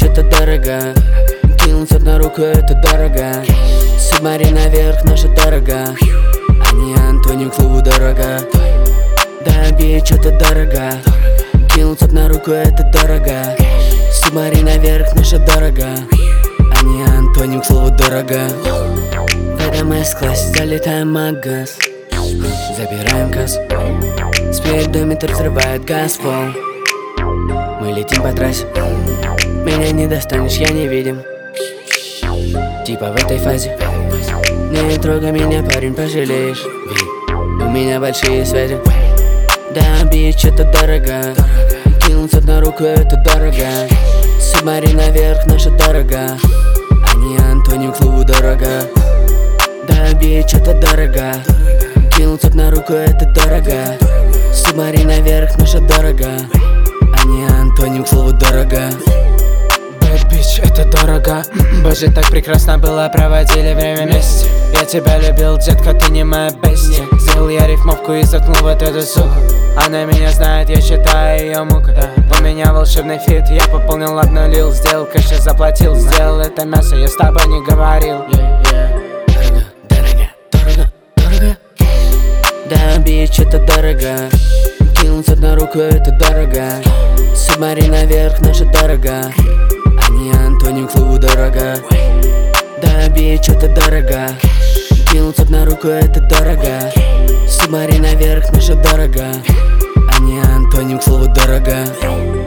бич, это дорого. Кинуться на руку, это дорого. Субмарин наверх, наша дорога. А не Антонио к слову дорого. Да, бич, это дорого. Кинуться на руку, это дорого. Субмарин наверх, наша дорога. А не Антонио к слову дорого. В этом С-классе залетаем в магаз. Забираем газ. Спидометр взрывает газ в пол. Мы летим по трассе. Меня не достанешь, я не видим. Типа в этой фазе. Не трогай меня, парень, пожалеешь. У меня большие связи. Да, бич, это дорого. Кинуться на руку, это дорого. Субмарин наверх, наша дорога. А не Антонио к слову дорого. Да, бич, это дорого. Кинуться на руку, это дорого. Субмарин наверх, наша дорога. А не Антонио к слову дорого. Bad bitch, это дорого. Боже, так прекрасно было, проводили время вместе. Я тебя любил, детка, ты не моя бестия. Сделал я рифмовку и заткнул вот эту суку. Она меня знает, я считаю ее мукой. У меня волшебный фит, я пополнил, обнулил. Сделал кэш, я заплатил, сделал это мясо, я с тобой не говорил. Дорого, дорого, дорого, дорого. Да, бич, это дорого. Кинуться на руку, это дорого. Субмарин наверх, наша дорога. А не Антонио к слову дорого. Да, бич, это дорого. Кинуться на руку, это дорого. Субмарин наверх, наша дорога. А не Антонио к слову дорого.